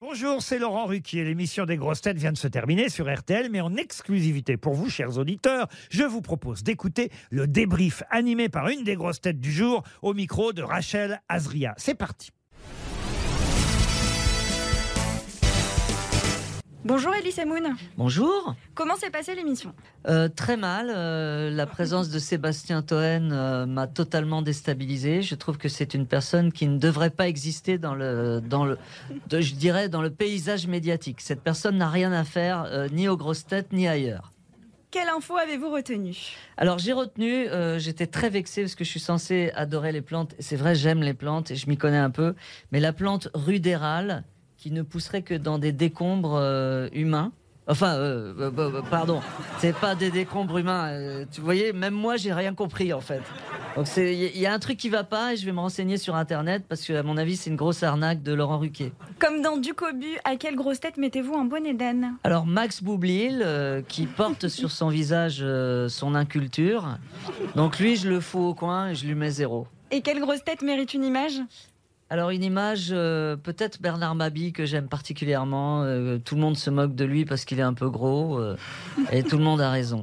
Bonjour, c'est Laurent Ruquier. L'émission des grosses têtes vient de se terminer sur RTL, mais en exclusivité pour vous, chers auditeurs, je vous propose d'écouter le débrief animé par une des grosses têtes du jour au micro de Rachel Azria. C'est parti. Bonjour Elie Moon. Bonjour. Comment s'est passée l'émission ? Très mal. La présence de Sébastien Toen m'a totalement déstabilisé. Je trouve que c'est une personne qui ne devrait pas exister dans le paysage médiatique. Cette personne n'a rien à faire ni aux grosses têtes ni ailleurs. Quelle info avez-vous retenue ? Alors j'ai retenu, j'étais très vexé parce que je suis censé adorer les plantes. C'est vrai, j'aime les plantes et je m'y connais un peu. Mais la plante rudérale, qui ne pousserait que dans des décombres humains. Enfin, pardon, c'est pas des décombres humains. Tu voyez, même moi, j'ai rien compris en fait. Donc il y a un truc qui va pas et je vais me renseigner sur Internet parce que à mon avis, c'est une grosse arnaque de Laurent Ruquier. Comme dans Ducobu, à quelle grosse tête mettez-vous un bonnet d'âne ? Alors Max Boublil, qui porte sur son visage son inculture. Donc lui, je le fous au coin et je lui mets 0. Et quelle grosse tête mérite une image ? Alors une image, peut-être Bernard Mabille que j'aime particulièrement. Tout le monde se moque de lui parce qu'il est un peu gros et tout le monde a raison.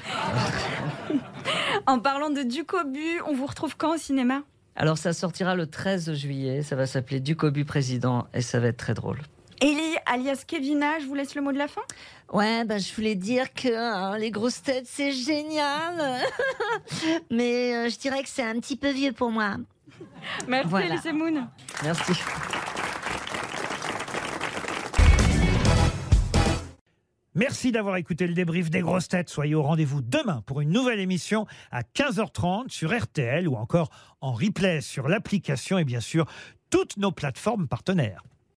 En parlant de Ducobu, on vous retrouve quand au cinéma ? Alors ça sortira le 13 juillet, ça va s'appeler Ducobu Président et ça va être très drôle. Elie, alias Kevina, je vous laisse le mot de la fin ? Ouais, je voulais dire que les grosses têtes c'est génial, mais je dirais que c'est un petit peu vieux pour moi. Merci voilà. Elie Moon. Merci. Merci d'avoir écouté le débrief des grosses têtes. Soyez au rendez-vous demain pour une nouvelle émission à 15h30 sur RTL ou encore en replay sur l'application et bien sûr toutes nos plateformes partenaires.